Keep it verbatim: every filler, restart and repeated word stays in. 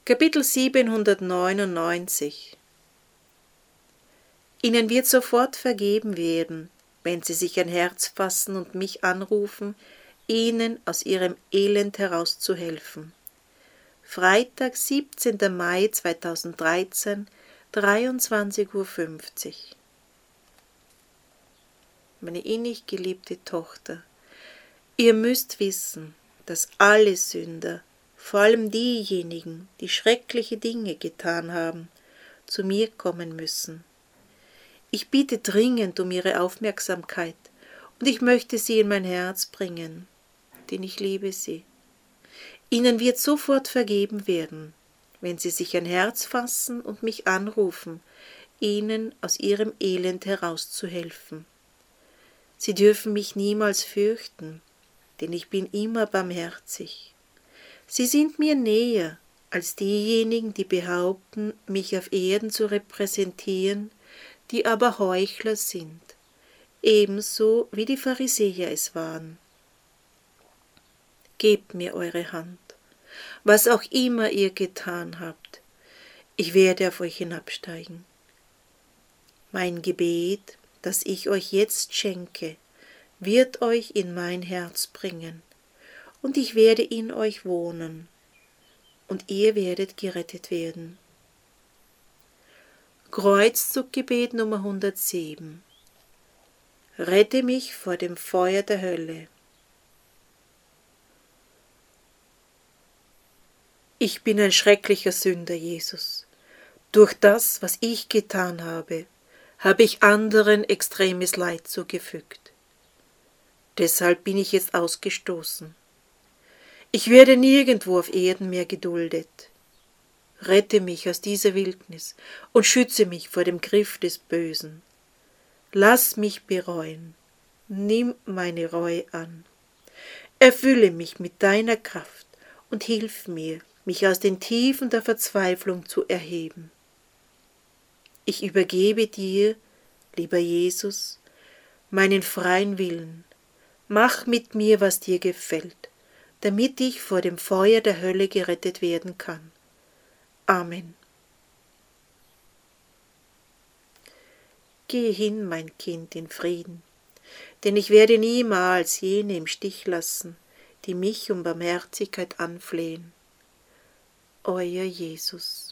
Kapitel siebenhundertneunundneunzig. Ihnen wird sofort vergeben werden, wenn Sie sich ein Herz fassen und mich anrufen, Ihnen aus Ihrem Elend herauszuhelfen. Freitag, siebzehnter Mai zweitausenddreizehn, dreiundzwanzig Uhr fünfzig. Meine innig geliebte Tochter, ihr müsst wissen, dass alle Sünder, vor allem diejenigen, die schreckliche Dinge getan haben, zu mir kommen müssen. Ich bitte dringend um ihre Aufmerksamkeit und ich möchte sie in mein Herz bringen, denn ich liebe sie. Ihnen wird sofort vergeben werden, wenn sie sich ein Herz fassen und mich anrufen, ihnen aus ihrem Elend herauszuhelfen. Sie dürfen mich niemals fürchten, denn ich bin immer barmherzig. Sie sind mir näher als diejenigen, die behaupten, mich auf Erden zu repräsentieren, die aber Heuchler sind, ebenso wie die Pharisäer es waren. Gebt mir eure Hand, was auch immer ihr getan habt, ich werde auf euch hinabsteigen. Mein Gebet, das ich euch jetzt schenke, wird euch in mein Herz bringen, und ich werde in euch wohnen, und ihr werdet gerettet werden. Kreuzzugsgebet Nummer hundertsieben. Rette mich vor dem Feuer der Hölle. Ich bin ein schrecklicher Sünder, Jesus. Durch das, was ich getan habe, habe ich anderen extremes Leid zugefügt. Deshalb bin ich jetzt ausgestoßen. Ich werde nirgendwo auf Erden mehr geduldet. Rette mich aus dieser Wildnis und schütze mich vor dem Griff des Bösen. Lass mich bereuen. Nimm meine Reue an. Erfülle mich mit deiner Kraft und hilf mir, mich aus den Tiefen der Verzweiflung zu erheben. Ich übergebe dir, lieber Jesus, meinen freien Willen. Mach mit mir, was dir gefällt, damit ich vor dem Feuer der Hölle gerettet werden kann. Amen. Gehe hin, mein Kind, in Frieden, denn ich werde niemals jene im Stich lassen, die mich um Barmherzigkeit anflehen. Euer Jesus.